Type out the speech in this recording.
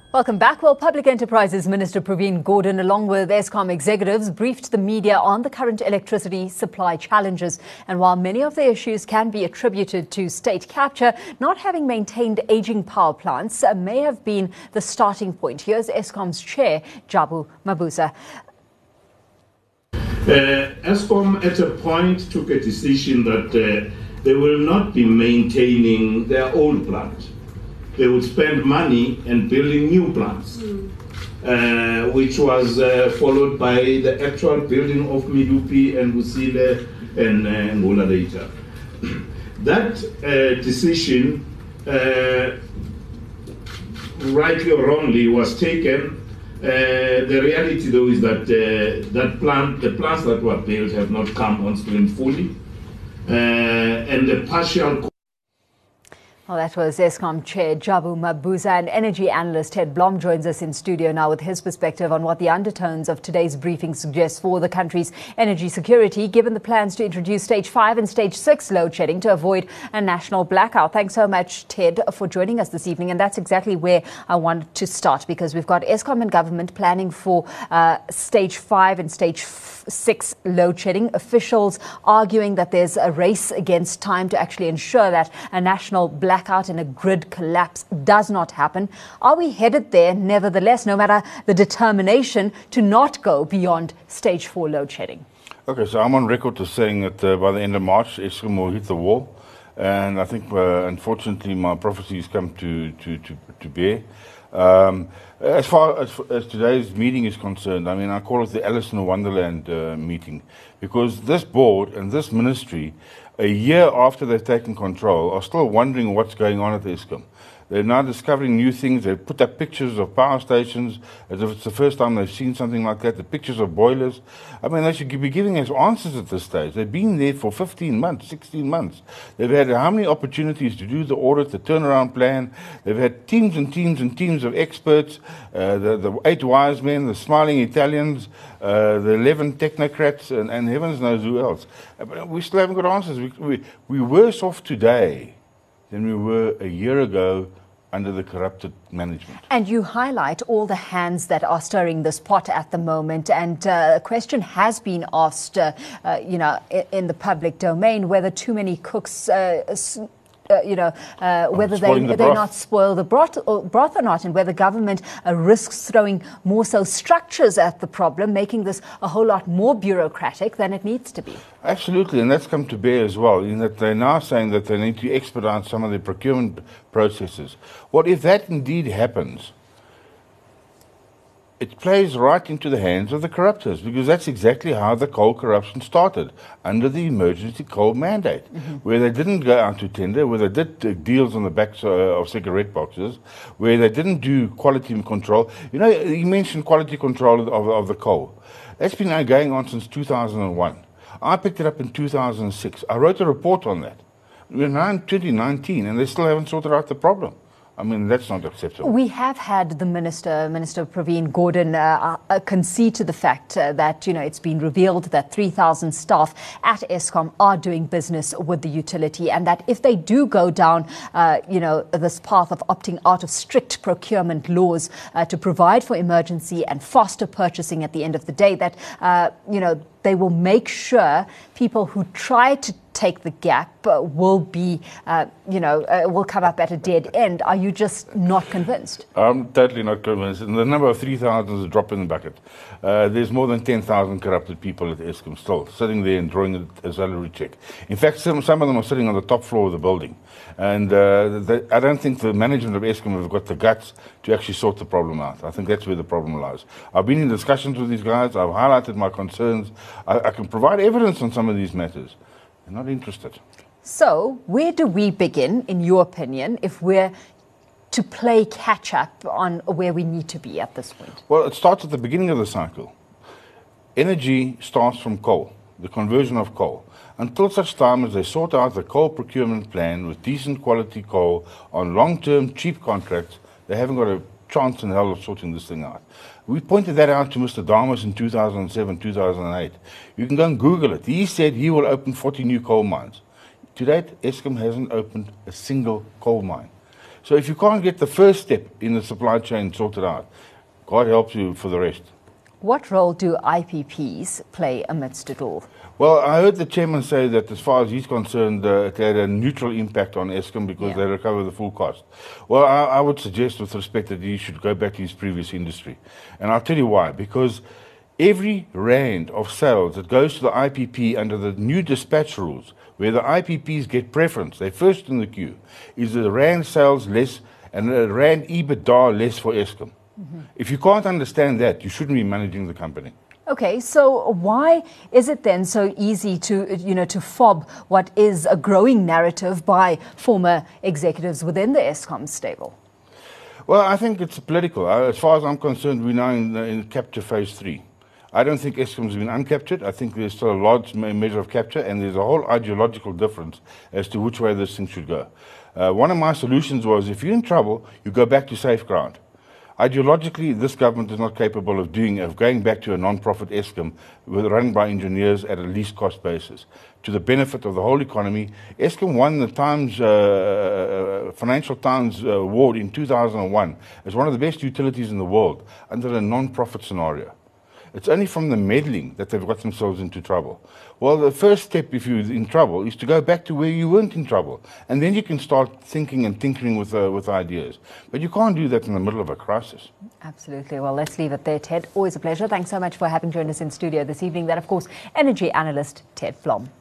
Welcome back. Well, Public Enterprises Minister Pravin Gordhan, along with Eskom executives, briefed the media on the current electricity supply challenges. And while many of the issues can be attributed to state capture, not having maintained aging power plants may have been the starting point. Here's Eskom's chair, Jabu Mabuza. Eskom at a point took a decision that they will not be maintaining their old plant. They would spend money in building new plants, which was followed by the actual building of Medupi and Kusile and Ngula later. That decision, rightly or wrongly, was taken. The reality, though, is that the plants that were built have not come on stream fully, and the partial. Well, that was Eskom Chair Jabu Mabuza, and energy analyst Ted Blom joins us in studio now with his perspective on what the undertones of today's briefing suggest for the country's energy security, given the plans to introduce Stage 5 and Stage 6 load shedding to avoid a national blackout. Thanks so much, Ted, for joining us this evening. And that's exactly where I wanted to start, because we've got Eskom and government planning for Stage 5 and Stage 6 load shedding. Officials arguing that there's a race against time to actually ensure that a national blackout and a grid collapse does not happen. Are we headed there, nevertheless, no matter the determination to not go beyond Stage 4 load shedding? Okay, so I'm on record as saying that by the end of March, Eskom will hit the wall. And I think, unfortunately, my prophecy has come to bear. As far as today's meeting is concerned, I mean, I call it the Alice in Wonderland meeting, because this board and this ministry, a year after they've taken control, are still wondering what's going on at Eskom. They're now discovering new things. They put up pictures of power stations as if it's the first time they've seen something like that, the pictures of boilers. I mean, they should be giving us answers at this stage. They've been there for 15 months, 16 months. They've had how many opportunities to do the audit, the turnaround plan. They've had teams and teams and teams of experts, the 8 wise men, the smiling Italians, the 11 technocrats, and heavens knows who else. But we still haven't got answers. We're worse off today than we were a year ago under the corrupted management. And you highlight all the hands that are stirring this pot at the moment. And a question has been asked, in the public domain, whether too many cooks whether they not spoil the broth or not, and whether government risks throwing more so structures at the problem, making this a whole lot more bureaucratic than it needs to be. Absolutely, and that's come to bear as well, in that they're now saying that they need to expedite some of the procurement processes. Well, if that indeed happens, it plays right into the hands of the corruptors, because that's exactly how the coal corruption started, under the emergency coal mandate, where they didn't go out to tender, where they did deals on the backs of cigarette boxes, where they didn't do quality control. You know, you mentioned quality control of the coal. That's been going on since 2001. I picked it up in 2006. I wrote a report on that. We're now in 2019, and they still haven't sorted out the problem. I mean, that's not acceptable. We have had the Minister Pravin Gordhan, concede to the fact that, it's been revealed that 3,000 staff at Eskom are doing business with the utility, and that if they do go down, this path of opting out of strict procurement laws to provide for emergency and faster purchasing at the end of the day, that, they will make sure people who try to take the gap will be, will come up at a dead end. Are you just not convinced? I'm totally not convinced. And the number of 3,000 is a drop in the bucket. There's more than 10,000 corrupted people at Eskom still sitting there and drawing a salary check. In fact, some of them are sitting on the top floor of the building. And I don't think the management of Eskom have got the guts to actually sort the problem out. I think that's where the problem lies. I've been in discussions with these guys. I've highlighted my concerns. I can provide evidence on some of these matters. They're not interested. So where do we begin, in your opinion, if we're to play catch-up on where we need to be at this point? Well, it starts at the beginning of the cycle. Energy starts from coal, the conversion of coal. Until such time as they sort out the coal procurement plan with decent quality coal on long-term, cheap contracts, they haven't got a chance in hell of sorting this thing out. We pointed that out to Mr. Damas in 2007, 2008. You can go and Google it. He said he will open 40 new coal mines. To date, Eskom hasn't opened a single coal mine. So if you can't get the first step in the supply chain sorted out, God helps you for the rest. What role do IPPs play amidst it all? Well, I heard the chairman say that as far as he's concerned, it had a neutral impact on Eskom because they recover the full cost. Well, I would suggest with respect that he should go back to his previous industry. And I'll tell you why. Because every rand of sales that goes to the IPP under the new dispatch rules, where the IPPs get preference, they're first in the queue, is the rand sales less and the rand EBITDA less for Eskom. If you can't understand that, you shouldn't be managing the company. Okay, so why is it then so easy to, to fob what is a growing narrative by former executives within the Eskom stable? Well, I think it's political. As far as I'm concerned, we're now in capture phase 3. I don't think Eskom's been uncaptured. I think there's still a large measure of capture, and there's a whole ideological difference as to which way this thing should go. One of my solutions was, if you're in trouble, you go back to safe ground. Ideologically, this government is not capable of going back to a non-profit Eskom run by engineers at a least cost basis. To the benefit of the whole economy, Eskom won the Financial Times award in 2001 as one of the best utilities in the world under a non-profit scenario. It's only from the meddling that they've got themselves into trouble. Well, the first step, if you're in trouble, is to go back to where you weren't in trouble. And then you can start thinking and tinkering with ideas. But you can't do that in the middle of a crisis. Absolutely. Well, let's leave it there, Ted. Always a pleasure. Thanks so much for having joined us in studio this evening. That, of course, energy analyst Ted Blom.